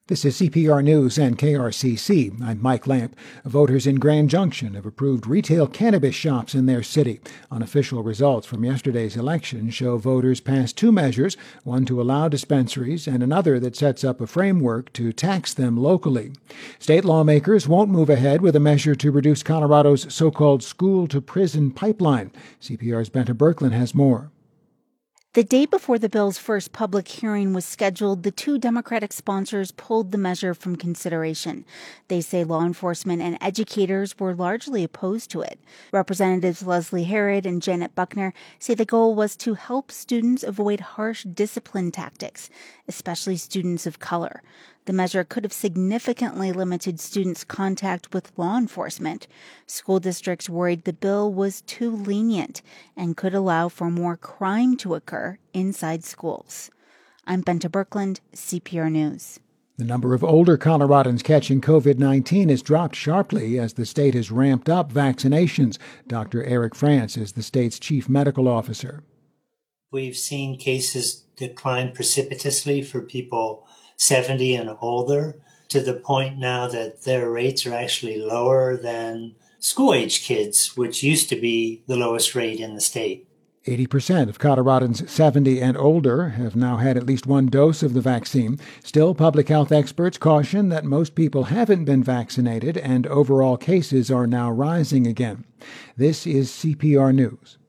This is CPR News and KRCC. I'm Mike Lamp. Voters in Grand Junction have approved retail cannabis shops in their city. Unofficial results from yesterday's election show voters passed two measures, one to allow dispensaries and another that sets up a framework to tax them locally. State lawmakers won't move ahead with a measure to reduce Colorado's so-called school-to-prison pipeline. CPR's Benta Birkeland has more. The day before the bill's first public hearing was scheduled, the two Democratic sponsors pulled the measure from consideration. They say law enforcement and educators were largely opposed to it. Representatives Leslie Herod and Janet Buckner say the goal was to help students avoid harsh discipline tactics, especially students of color. The measure could have significantly limited students' contact with law enforcement. School districts worried the bill was too lenient and could allow for more crime to occur inside schools. I'm Benta Birkeland, CPR News. The number of older Coloradans catching COVID-19 has dropped sharply as the state has ramped up vaccinations. Dr. Eric France is the state's chief medical officer. We've seen cases decline precipitously for people 70 and older, to the point now that their rates are actually lower than school-age kids, which used to be the lowest rate in the state. 80% of Coloradans 70 and older have now had at least one dose of the vaccine. Still, public health experts caution that most people haven't been vaccinated and overall cases are now rising again. This is CPR News.